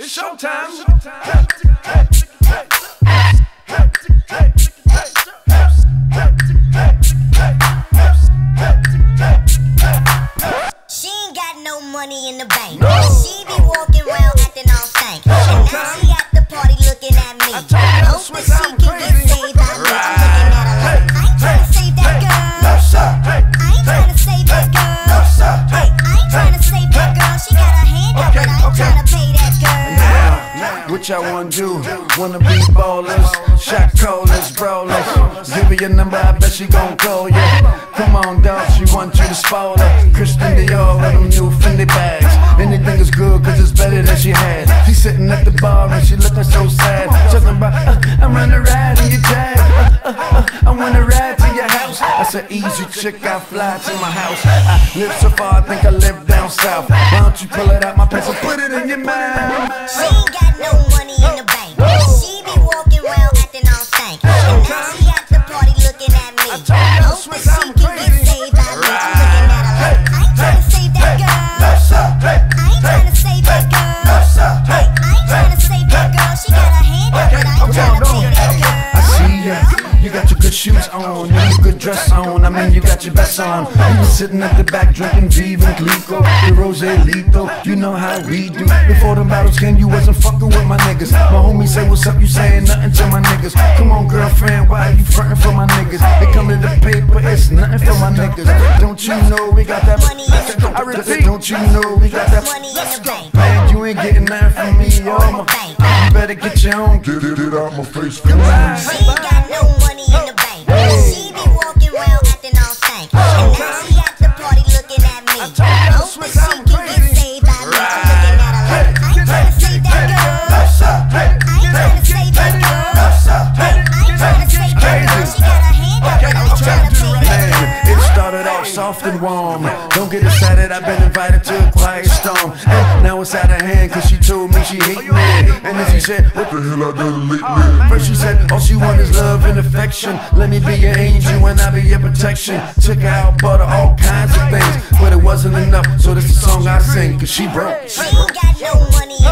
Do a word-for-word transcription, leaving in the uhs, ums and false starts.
It's showtime. She ain't got no money in the bank. No. She be walking around acting all stank. And now she at the party looking at me. I hope that she can get saved by me. I'm looking at her like, I ain't tryna save that girl. No, sir. I ain't tryna save that girl. No, sir. Hey, I ain't tryna save that girl. She got her hand up, Okay, but I ain't okay. tryna pay that girl. Now, what y'all wanna do? Wanna be ballers, shot callers, brawlers. Give her your number, I bet she gon' call you. Come on, dog, she want you to spoil her. Christian Dior with them new Fendi bags. Anything is good, cause it's better than she had. She's sitting at the bar and she looking so sad. Talking about, uh, I'm gonna ride in your jag. Uh, uh, uh, I wanna ride to your house. That's an easy chick, I fly to my house. I live so far, I think I live down south. Why don't you pull it out my pants and put it in your mouth? She ain't got no money in the bank. She be walking around acting all stank. And now she at the party looking at me. Hope that she can get saved by me. I'm looking at her like, I ain't tryna save that girl. I ain't tryna save that girl. Hey, I ain't tryna save that girl. She got her hand up, but I ain't tryna pay that girl. I see ya. You got your good shoes on, you got your good dress on. I mean, you got your best on. You been sitting at the back drinking Viva Glico, the Rose Lito. You know how we do. Before the battles came, you wasn't fucking with my niggas. My homie say, what's up? You saying nothing to my niggas. Come on, girlfriend, why you frontin' for my niggas? They come to the paper, it's nothing for my niggas. Don't you know we got that money in the bank? I repeat, don't you know we got that Money in the bank. Man, you ain't getting nothing from me, yo. You better get your own. Get it, get out my face, She ain't got no money in the bank. She be walking around acting all stank. And now she at the party looking at me. Hope that she can get saved by me. I'm looking at her like, I ain't tryna save that girl. I ain't tryna save that girl. Hey, I ain't tryna save that girl. She got her hand up, but I ain't tryna pay that girl. It started off soft and warm. Don't get excited, I've been invited to a quiet storm. And now it's out of hand, cause she told me she hate me. And then she said, what the hell I done lately? first she said, all she want is love and affection. Let me be your angel and I'll be your protection. Took her out, bought her all kinds of things, but it wasn't enough, so this is the song I sing, cause she broke. She ain't got no money